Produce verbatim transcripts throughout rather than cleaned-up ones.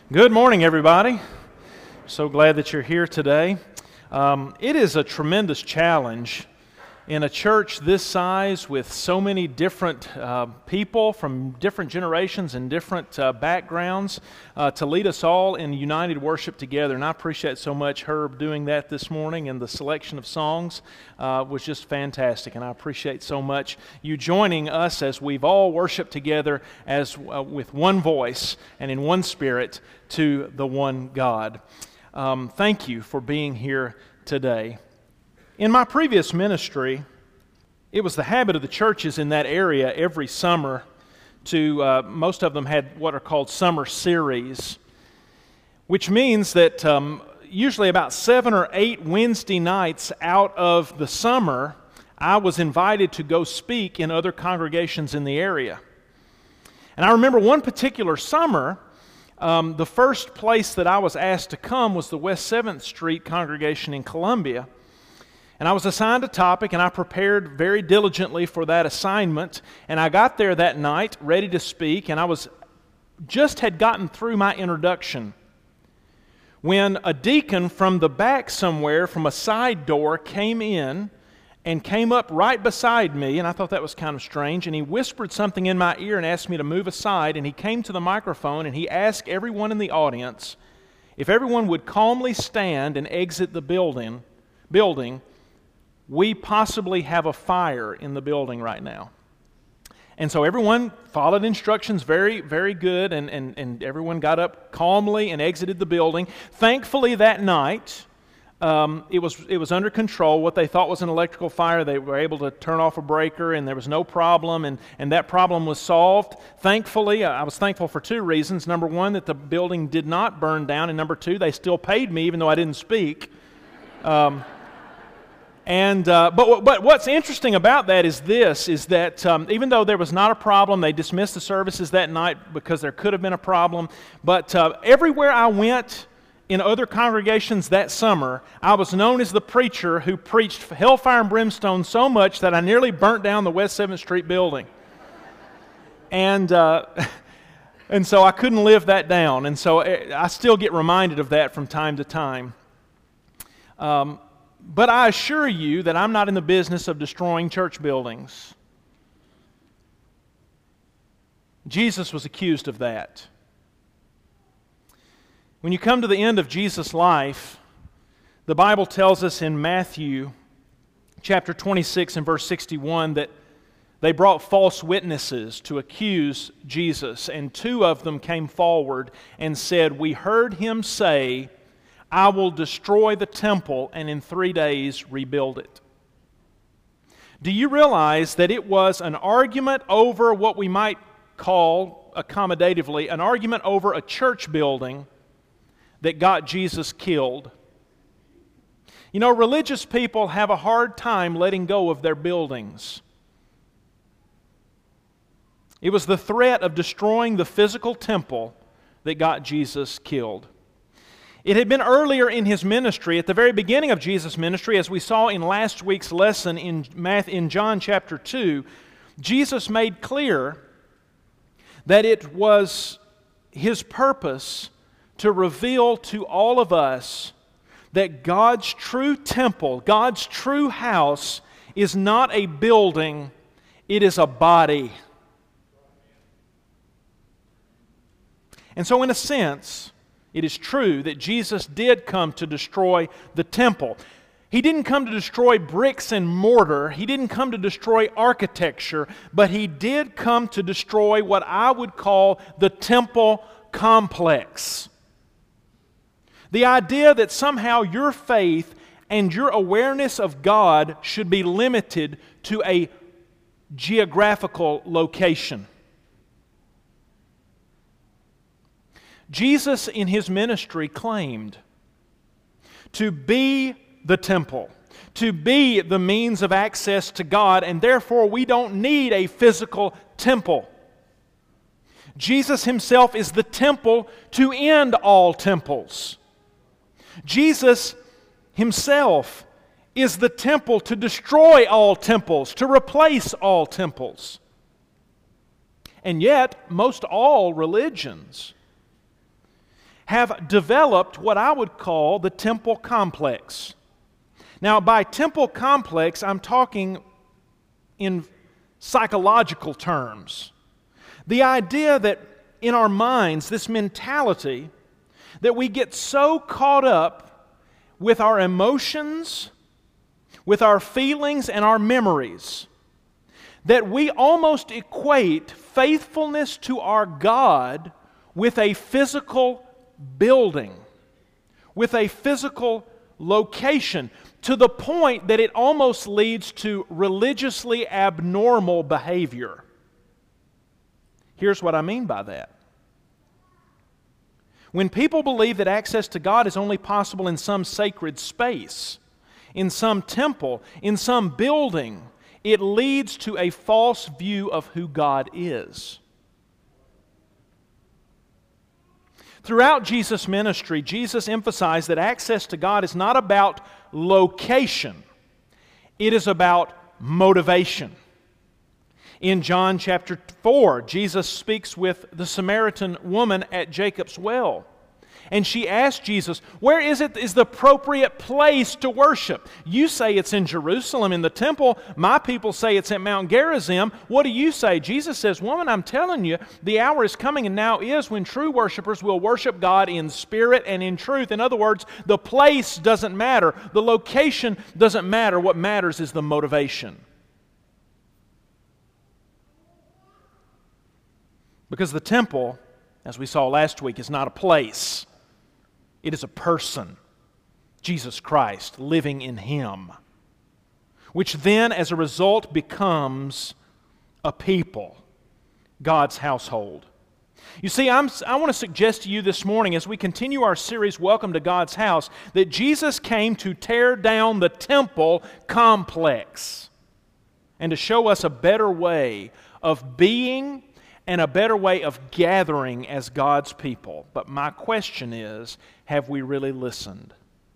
Good morning, everybody. So glad that you're here today. Um, it is a tremendous challenge in a church this size with so many different uh, people from different generations and different uh, backgrounds uh, to lead us all in united worship together. And I appreciate so much Herb doing that this morning, and the selection of songs uh, was just fantastic. And I appreciate so much you joining us as we've all worshiped together as uh, with one voice and in one spirit to the one God. Um, thank you for being here today. In my previous ministry, it was the habit of the churches in that area every summer to, uh, most of them had what are called summer series, which means that um, usually about seven or eight Wednesday nights out of the summer, I was invited to go speak in other congregations in the area. And I remember one particular summer, Um, the first place that I was asked to come was the West seventh Street congregation in Columbia. And I was assigned a topic, and I prepared very diligently for that assignment. And I got there that night, ready to speak, and I was just had gotten through my introduction when a deacon from the back somewhere, from a side door, came in and came up right beside me, and I thought that was kind of strange, and he whispered something in my ear and asked me to move aside, and he came to the microphone and he asked everyone in the audience if everyone would calmly stand and exit the building, building, we possibly have a fire in the building right now. And so everyone followed instructions very, very good, and, and, and everyone got up calmly and exited the building. Thankfully that night, Um, it was it was under control. What they thought was an electrical fire, they were able to turn off a breaker, and there was no problem, and, and that problem was solved. Thankfully, I was thankful for two reasons. Number one, that the building did not burn down, and number two, they still paid me even though I didn't speak. Um, and uh, but but what's interesting about that is this: is that um, even though there was not a problem, they dismissed the services that night because there could have been a problem. But uh, everywhere I went in other congregations that summer, I was known as the preacher who preached hellfire and brimstone so much that I nearly burnt down the West seventh Street building. And uh, and so I couldn't live that down. And so I still get reminded of that from time to time. Um, but I assure you that I'm not in the business of destroying church buildings. Jesus was accused of that. When you come to the end of Jesus' life, the Bible tells us in Matthew chapter twenty-six and verse sixty-one that they brought false witnesses to accuse Jesus, and two of them came forward and said, "We heard him say, 'I will destroy the temple and in three days rebuild it.'" Do you realize that it was an argument over what we might call, accommodatively, an argument over a church building that got Jesus killed? You know, religious people have a hard time letting go of their buildings. It was the threat of destroying the physical temple that got Jesus killed. It had been earlier in his ministry, at the very beginning of Jesus' ministry, as we saw in last week's lesson in Matthew, in John chapter two, Jesus made clear that it was his purpose to reveal to all of us that God's true temple, God's true house, is not a building, it is a body. And so in a sense, it is true that Jesus did come to destroy the temple. He didn't come to destroy bricks and mortar. He didn't come to destroy architecture, but He did come to destroy what I would call the temple complex. The idea that somehow your faith and your awareness of God should be limited to a geographical location. Jesus in His ministry claimed to be the temple, to be the means of access to God, and therefore we don't need a physical temple. Jesus Himself is the temple to end all temples. Jesus Himself is the temple to destroy all temples, to replace all temples. And yet, most all religions have developed what I would call the temple complex. Now, by temple complex, I'm talking in psychological terms. The idea that in our minds, this mentality, that we get so caught up with our emotions, with our feelings and our memories, that we almost equate faithfulness to our God with a physical building, with a physical location, to the point that it almost leads to religiously abnormal behavior. Here's what I mean by that. When people believe that access to God is only possible in some sacred space, in some temple, in some building, it leads to a false view of who God is. Throughout Jesus' ministry, Jesus emphasized that access to God is not about location. It is about motivation. In John chapter four, Jesus speaks with the Samaritan woman at Jacob's well. And she asked Jesus, where is it is the appropriate place to worship? You say it's in Jerusalem in the temple. My people say it's at Mount Gerizim. What do you say? Jesus says, woman, I'm telling you, the hour is coming and now is when true worshipers will worship God in spirit and in truth. In other words, the place doesn't matter. The location doesn't matter. What matters is the motivation. Because the temple, as we saw last week, is not a place. It is a person, Jesus Christ, living in Him, which then, as a result, becomes a people, God's household. You see, I'm, I want to suggest to you this morning, as we continue our series, Welcome to God's House, that Jesus came to tear down the temple complex and to show us a better way of being and a better way of gathering as God's people. But my question is, have we really listened?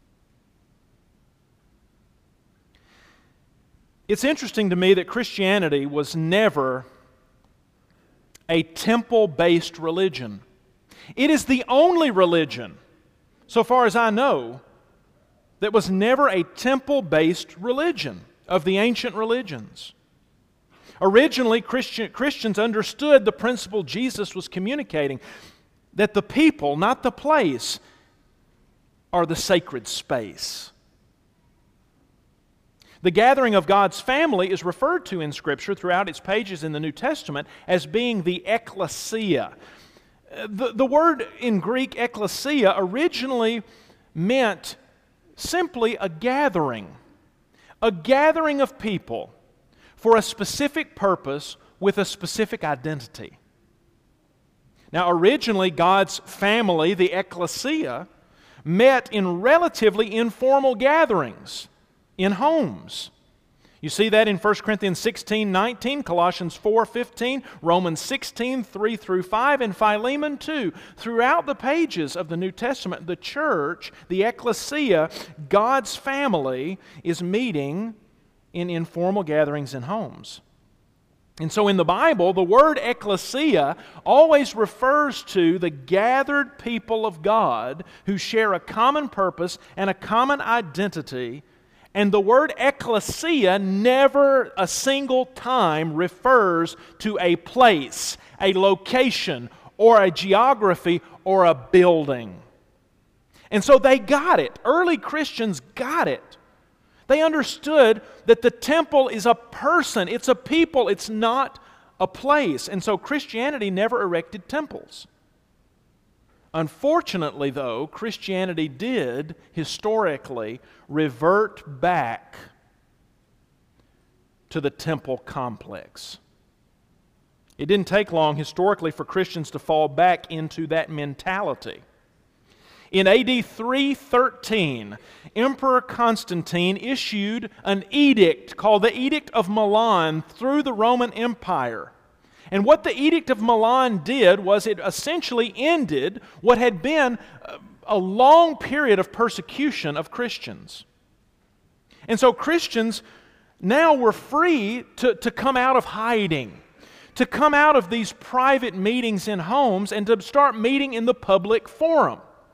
It's interesting to me that Christianity was never a temple-based religion. It is the only religion, so far as I know, that was never a temple-based religion of the ancient religions. Originally, Christian, Christians understood the principle Jesus was communicating, that the people, not the place, are the sacred space. The gathering of God's family is referred to in Scripture throughout its pages in the New Testament as being the ecclesia. The, the word in Greek, ecclesia, originally meant simply a gathering, a gathering of people for a specific purpose with a specific identity. Now, originally, God's family, the ecclesia, met in relatively informal gatherings, in homes. You see that in First Corinthians sixteen nineteen, Colossians four fifteen, Romans sixteen three through five, and Philemon two. Throughout the pages of the New Testament, the church, the ecclesia, God's family, is meeting in informal gatherings in homes. And so in the Bible, the word ecclesia always refers to the gathered people of God who share a common purpose and a common identity. And the word ecclesia never a single time refers to a place, a location, or a geography, or a building. And so they got it. Early Christians got it. They understood that the temple is a person, it's a people, it's not a place. And so Christianity never erected temples. Unfortunately, though, Christianity did historically revert back to the temple complex. It didn't take long historically for Christians to fall back into that mentality. In A D three thirteen, Emperor Constantine issued an edict called the Edict of Milan through the Roman Empire. And what the Edict of Milan did was it essentially ended what had been a long period of persecution of Christians. And so Christians now were free to, to come out of hiding, to come out of these private meetings in homes and to start meeting in the public forum.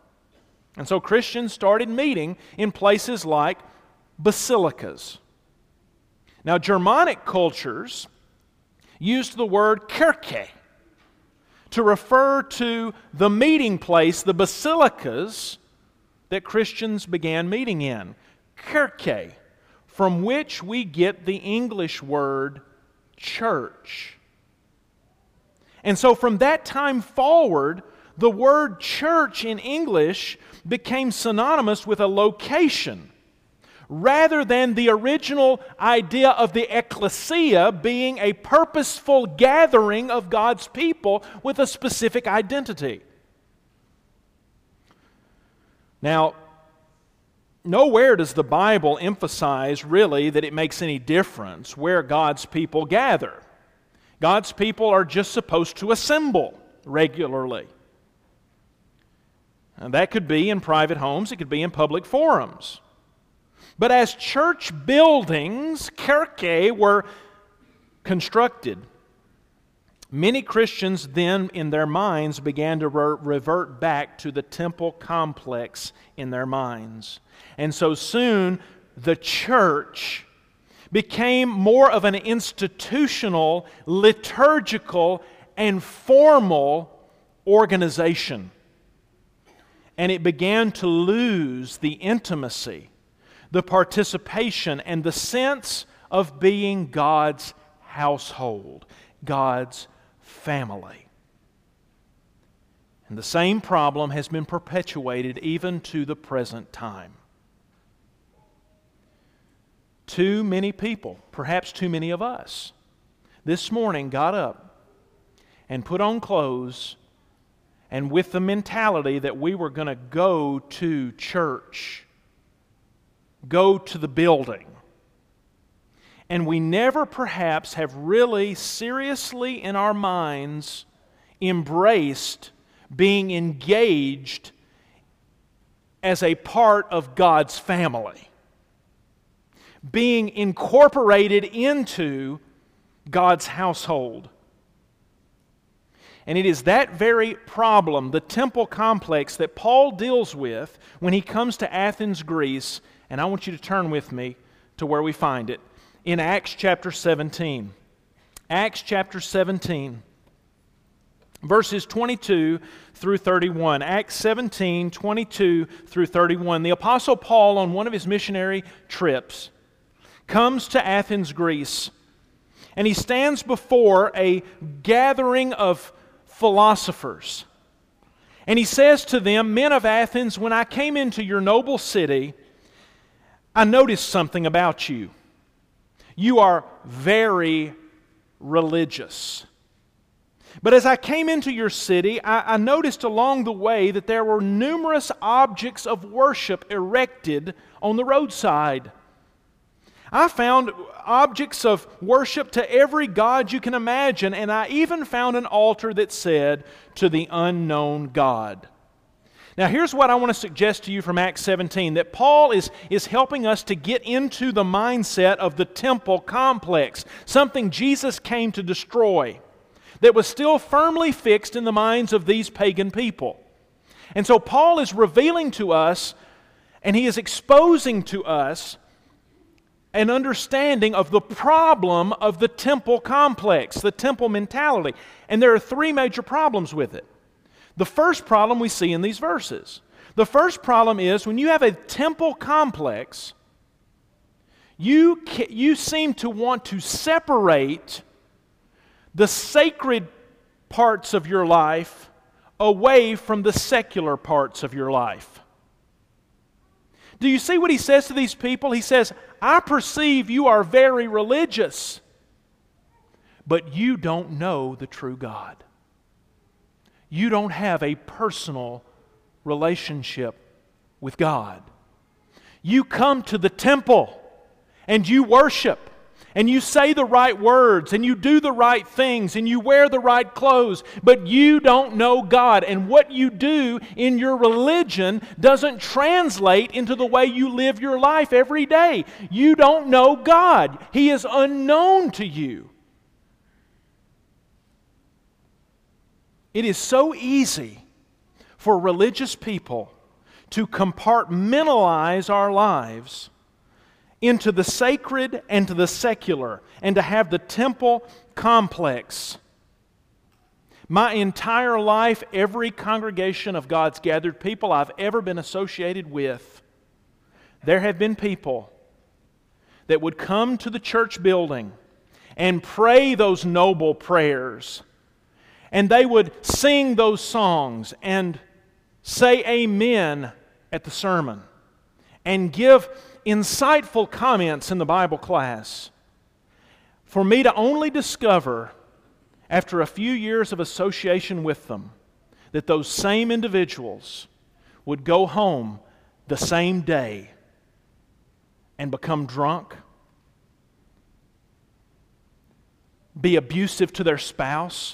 And so Christians started meeting in places like basilicas. Now, Germanic cultures used the word kirche to refer to the meeting place, the basilicas that Christians began meeting in. Kirche, from which we get the English word church. And so from that time forward, the word church in English became synonymous with a location, rather than the original idea of the ecclesia being a purposeful gathering of God's people with a specific identity. Now, nowhere does the Bible emphasize really that it makes any difference where God's people gather. God's people are just supposed to assemble regularly. And that could be in private homes, it could be in public forums. But as church buildings, kirche, were constructed, many Christians then in their minds began to re- revert back to the temple complex in their minds. And so soon the church became more of an institutional, liturgical, and formal organization. And it began to lose the intimacy, the participation, and the sense of being God's household, God's family. And the same problem has been perpetuated even to the present time. Too many people, perhaps too many of us, this morning got up and put on clothes and with the mentality that we were going to go to church, go to the building. And we never perhaps have really seriously in our minds embraced being engaged as a part of God's family, being incorporated into God's household. And it is that very problem, the temple complex, that Paul deals with when he comes to Athens, Greece. And I want you to turn with me to where we find it, in Acts chapter seventeen. Acts chapter seventeen, verses twenty-two through thirty-one. Acts seventeen, twenty-two through thirty-one. The Apostle Paul, on one of his missionary trips, comes to Athens, Greece, and he stands before a gathering of philosophers. And he says to them, "Men of Athens, when I came into your noble city, I noticed something about you. You are very religious. But as I came into your city, I, I noticed along the way that there were numerous objects of worship erected on the roadside. I found objects of worship to every god you can imagine, and I even found an altar that said, 'To the unknown God.'" Now here's what I want to suggest to you from Acts seventeen, that Paul is, is helping us to get into the mindset of the temple complex, something Jesus came to destroy, that was still firmly fixed in the minds of these pagan people. And so Paul is revealing to us, and he is exposing to us, an understanding of the problem of the temple complex, the temple mentality. And there are three major problems with it. The first problem we see in these verses. The first problem is when you have a temple complex, you, you seem to want to separate the sacred parts of your life away from the secular parts of your life. Do you see what he says to these people? He says, "I perceive you are very religious, but you don't know the true God. You don't have a personal relationship with God. You come to the temple and you worship and you say the right words and you do the right things and you wear the right clothes, but you don't know God. And what you do in your religion doesn't translate into the way you live your life every day. You don't know God. He is unknown to you." It is so easy for religious people to compartmentalize our lives into the sacred and to the secular, and to have the temple complex. My entire life, every congregation of God's gathered people I've ever been associated with, there have been people that would come to the church building and pray those noble prayers, and they would sing those songs and say amen at the sermon and give insightful comments in the Bible class, for me to only discover after a few years of association with them that those same individuals would go home the same day and become drunk, be abusive to their spouse,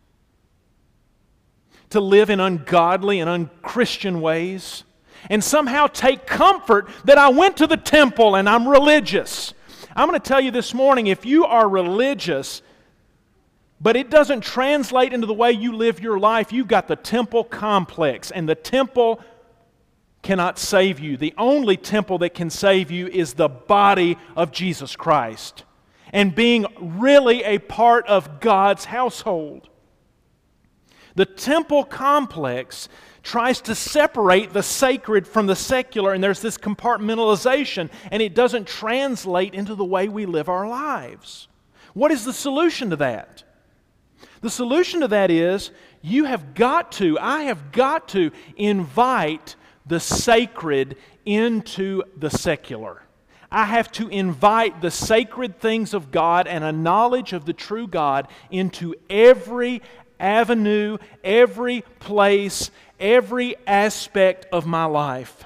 to live in ungodly and unchristian ways, and somehow take comfort that I went to the temple and I'm religious. I'm going to tell you this morning, if you are religious, but it doesn't translate into the way you live your life, you've got the temple complex, and the temple cannot save you. The only temple that can save you is the body of Jesus Christ, and being really a part of God's household. The temple complex tries to separate the sacred from the secular, and there's this compartmentalization, and it doesn't translate into the way we live our lives. What is the solution to that? The solution to that is you have got to, I have got to invite the sacred into the secular. I have to invite the sacred things of God and a knowledge of the true God into every avenue, every place, every aspect of my life.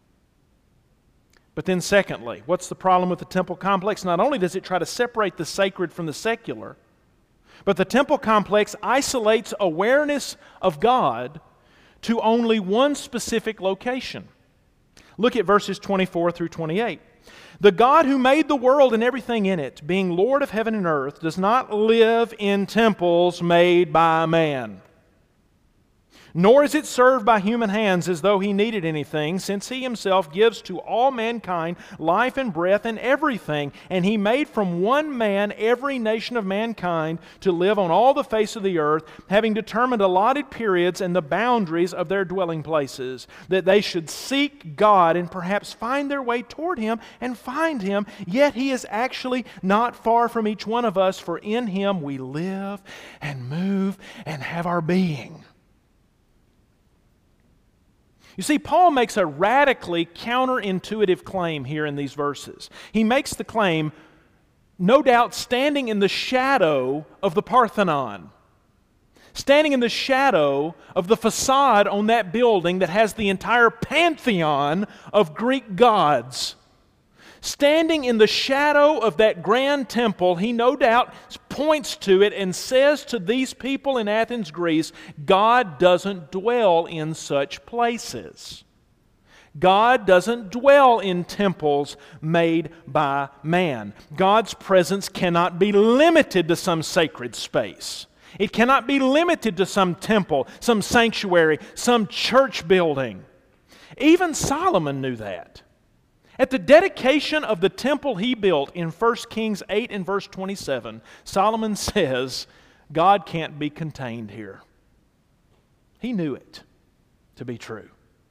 But then secondly, what's the problem with the temple complex? Not only does it try to separate the sacred from the secular, but the temple complex isolates awareness of God to only one specific location. Look at verses twenty-four through twenty-eight. The God who made the world and everything in it, being Lord of heaven and earth, does not live in temples made by man. Nor is it served by human hands as though He needed anything, since He Himself gives to all mankind life and breath and everything. And He made from one man every nation of mankind to live on all the face of the earth, having determined allotted periods and the boundaries of their dwelling places, that they should seek God and perhaps find their way toward Him and find Him. Yet He is actually not far from each one of us, for in Him we live and move and have our being. You see, Paul makes a radically counterintuitive claim here in these verses. He makes the claim, no doubt standing in the shadow of the Parthenon, standing in the shadow of the facade on that building that has the entire pantheon of Greek gods. Standing in the shadow of that grand temple, he no doubt points to it and says to these people in Athens, Greece, God doesn't dwell in such places. God doesn't dwell in temples made by man. God's presence cannot be limited to some sacred space. It cannot be limited to some temple, some sanctuary, some church building. Even Solomon knew that. At the dedication of the temple he built in First Kings eight and verse twenty-seven, Solomon says, God can't be contained here. He knew it to be true.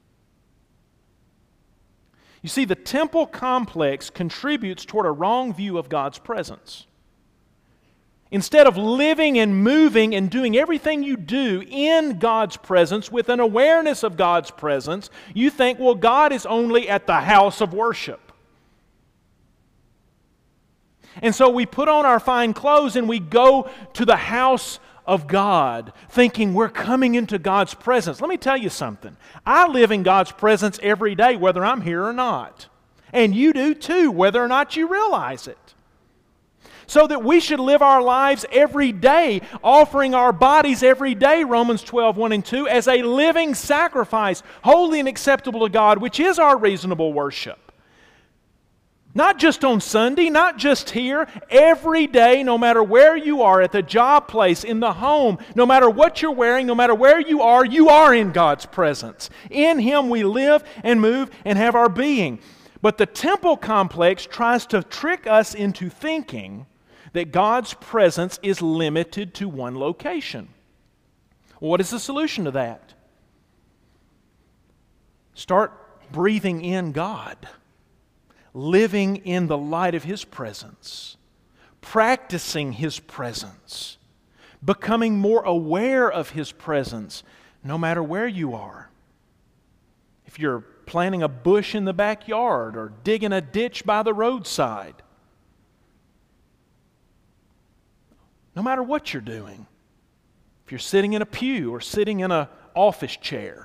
You see, the temple complex contributes toward a wrong view of God's presence. Instead of living and moving and doing everything you do in God's presence with an awareness of God's presence, you think, well, God is only at the house of worship. And so we put on our fine clothes and we go to the house of God, thinking we're coming into God's presence. Let me tell you something. I live in God's presence every day, whether I'm here or not. And you do too, whether or not you realize it. So that we should live our lives every day, offering our bodies every day, Romans twelve, one and two, as a living sacrifice, holy and acceptable to God, which is our reasonable worship. Not just on Sunday, not just here, every day, no matter where you are, at the job place, in the home, no matter what you're wearing, no matter where you are, you are in God's presence. In Him we live and move and have our being. But the temple complex tries to trick us into thinking that God's presence is limited to one location. What is the solution to that? Start breathing in God. Living in the light of His presence, practicing His presence, becoming more aware of His presence, no matter where you are. If you're planting a bush in the backyard or digging a ditch by the roadside, no matter what you're doing, if you're sitting in a pew or sitting in an office chair,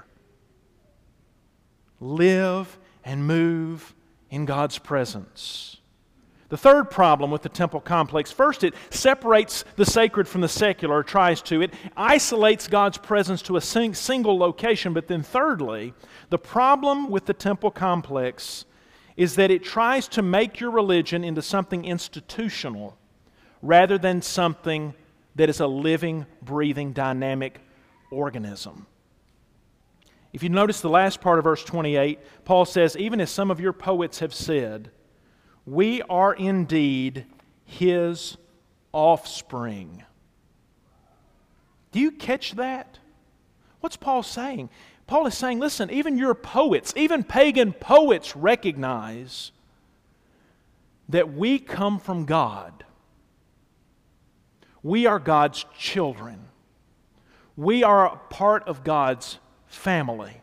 live and move in God's presence. The third problem with the temple complex, first, it separates the sacred from the secular, or tries to. It isolates God's presence to a sing- single location. But then thirdly, the problem with the temple complex is that it tries to make your religion into something institutional rather than something that is a living, breathing, dynamic organism. If you notice the last part of verse twenty-eight, Paul says, even as some of your poets have said, we are indeed His offspring. Do you catch that? What's Paul saying? Paul is saying, listen, even your poets, even pagan poets recognize that we come from God. We are God's children. We are a part of God's family.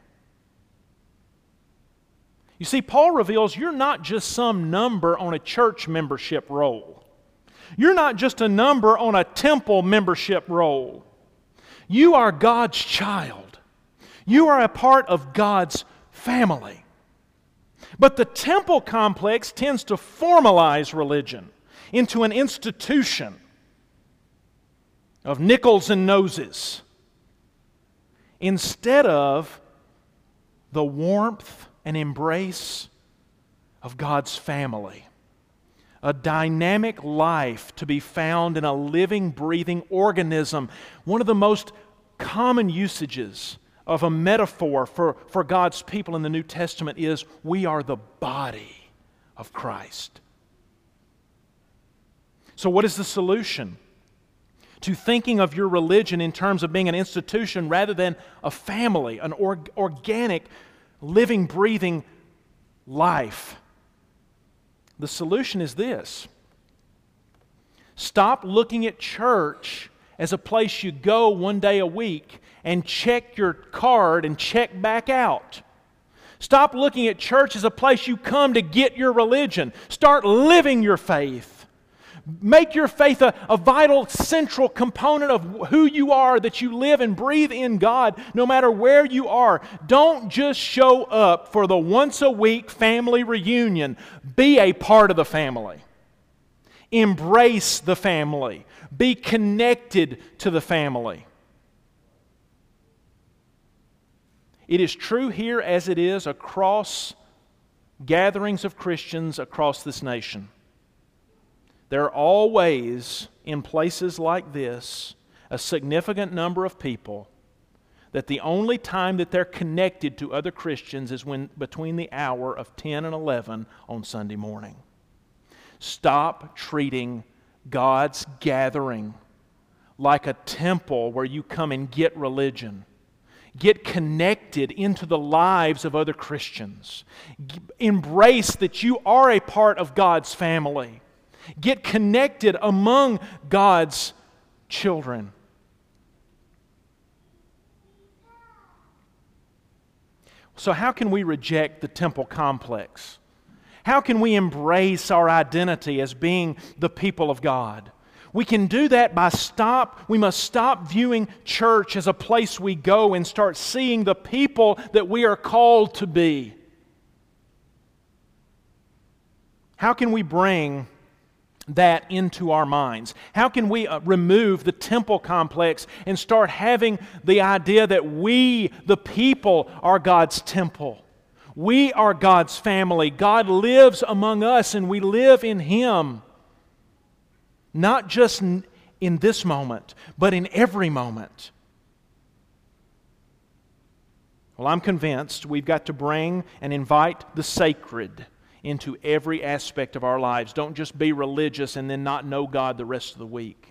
You see, Paul reveals you're not just some number on a church membership roll. You're not just a number on a temple membership roll. You are God's child. You are a part of God's family. But the temple complex tends to formalize religion into an institution of nickels and noses, instead of the warmth and embrace of God's family. A dynamic life to be found in a living, breathing organism. One of the most common usages of a metaphor for, for God's people in the New Testament is we are the body of Christ. So what is the solution to thinking of your religion in terms of being an institution rather than a family, an org- organic, living, breathing life? The solution is this. Stop looking at church as a place you go one day a week and check your card and check back out. Stop looking at church as a place you come to get your religion. Start living your faith. Make your faith a, a vital, central component of who you are, that you live and breathe in God no matter where you are. Don't just show up for the once-a-week family reunion. Be a part of the family. Embrace the family. Be connected to the family. It is true here as it is across gatherings of Christians across this nation. There are always, in places like this, a significant number of people that the only time that they're connected to other Christians is when between the hour of ten and eleven on Sunday morning. Stop treating God's gathering like a temple where you come and get religion. Get connected into the lives of other Christians. Embrace that you are a part of God's family. Get connected among God's children. So how can we reject the temple complex? How can we embrace our identity as being the people of God? We can do that by stop, we must stop viewing church as a place we go and start seeing the people that we are called to be. How can we bring that into our minds? How can we uh, remove the temple complex and start having the idea that we, the people, are God's temple? We are God's family. God lives among us and we live in Him. Not just in this moment, but in every moment. Well, I'm convinced we've got to bring and invite the sacred into every aspect of our lives. Don't just be religious and then not know God the rest of the week.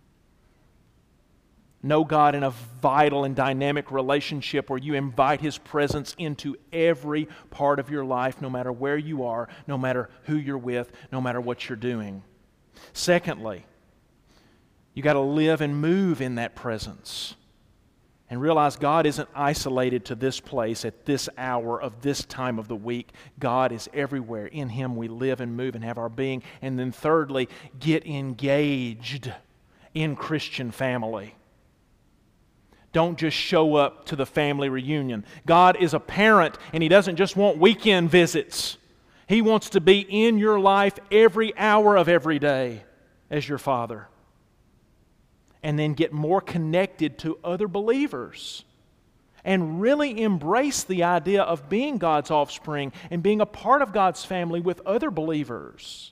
Know God in a vital and dynamic relationship where you invite His presence into every part of your life, no matter where you are, no matter who you're with, no matter what you're doing. Secondly, you got to live and move in that presence. And realize God isn't isolated to this place at this hour of this time of the week. God is everywhere. In Him we live and move and have our being. And then thirdly, get engaged in Christian family. Don't just show up to the family reunion. God is a parent and He doesn't just want weekend visits. He wants to be in your life every hour of every day as your Father. And then get more connected to other believers. And really embrace the idea of being God's offspring and being a part of God's family with other believers.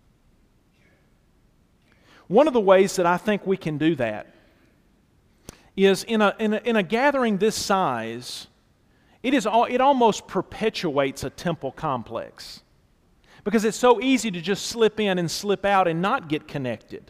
One of the ways that I think we can do that is in a, in a, in a gathering this size, it, is all, it almost perpetuates a temple complex. Because it's so easy to just slip in and slip out and not get connected.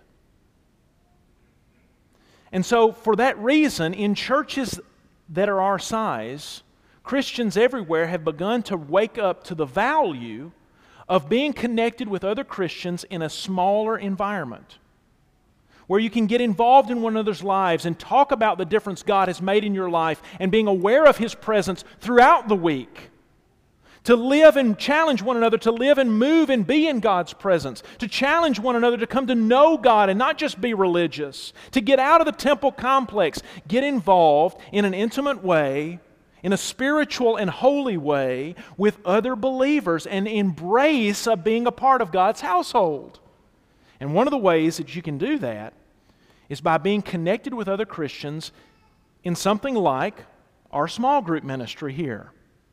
And so, for that reason, in churches that are our size, Christians everywhere have begun to wake up to the value of being connected with other Christians in a smaller environment, where you can get involved in one another's lives and talk about the difference God has made in your life and being aware of His presence throughout the week. To live and challenge one another, to live and move and be in God's presence. To challenge one another to come to know God and not just be religious. To get out of the temple complex. Get involved in an intimate way, in a spiritual and holy way with other believers and embrace of being a part of God's household. And one of the ways that you can do that is by being connected with other Christians in something like our small group ministry here.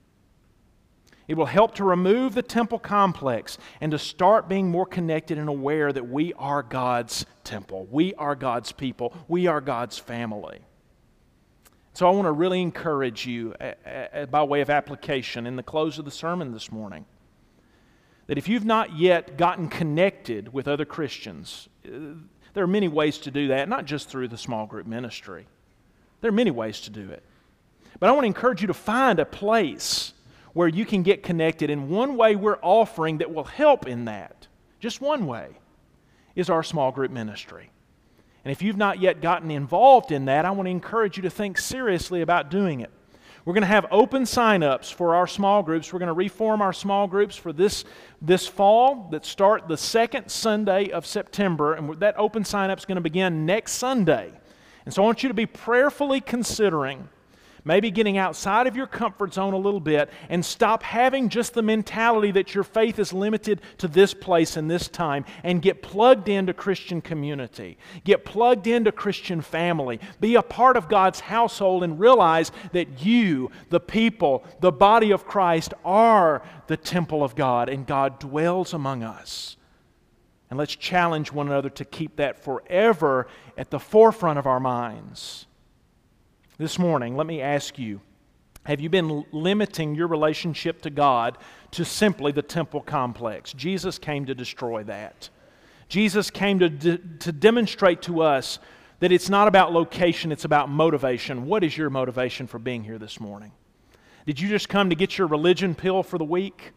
It will help to remove the temple complex and to start being more connected and aware that we are God's temple. We are God's people. We are God's family. So I want to really encourage you, uh, uh, by way of application, in the close of the sermon this morning, that if you've not yet gotten connected with other Christians, uh, there are many ways to do that, not just through the small group ministry. There are many ways to do it. But I want to encourage you to find a place where you can get connected. And one way we're offering that will help in that, just one way, is our small group ministry. And if you've not yet gotten involved in that, I want to encourage you to think seriously about doing it. We're going to have open sign-ups for our small groups. We're going to reform our small groups for this, this fall that start the second Sunday of September. And that open sign-up is going to begin next Sunday. And so I want you to be prayerfully considering maybe getting outside of your comfort zone a little bit and stop having just the mentality that your faith is limited to this place and this time, and get plugged into Christian community. Get plugged into Christian family. Be a part of God's household and realize that you, the people, the body of Christ, are the temple of God and God dwells among us. And let's challenge one another to keep that forever at the forefront of our minds. This morning, let me ask you, have you been limiting your relationship to God to simply the temple complex? Jesus came to destroy that. Jesus came to, de- to demonstrate to us that it's not about location, it's about motivation. What is your motivation for being here this morning? Did you just come to get your religion pill for the week?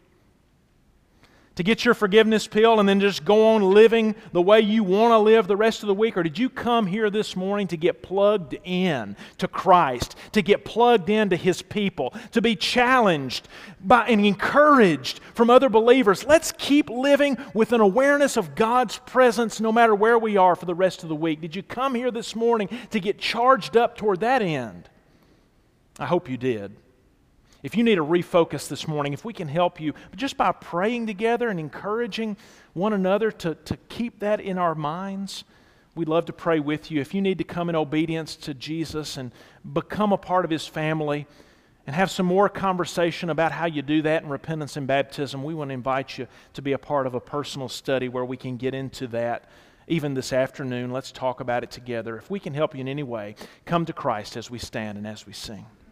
To get your forgiveness pill and then just go on living the way you want to live the rest of the week? Or did you come here this morning to get plugged in to Christ, to get plugged into His people, to be challenged by and encouraged from other believers? Let's keep living with an awareness of God's presence no matter where we are for the rest of the week. Did you come here this morning to get charged up toward that end? I hope you did. If you need a refocus this morning, if we can help you just by praying together and encouraging one another to, to keep that in our minds, we'd love to pray with you. If you need to come in obedience to Jesus and become a part of His family and have some more conversation about how you do that in repentance and baptism, we want to invite you to be a part of a personal study where we can get into that even this afternoon. Let's talk about it together. If we can help you in any way, come to Christ as we stand and as we sing.